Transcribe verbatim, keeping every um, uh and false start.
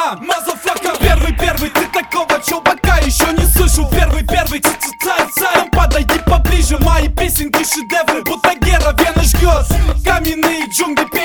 а, мазафака. Первый, первый, ты такого чувака еще не слышал. Первый, первый, цай-цай, подойди поближе. Мои песенки шедевры, будто Гера вены жгет. Каменные джунгли,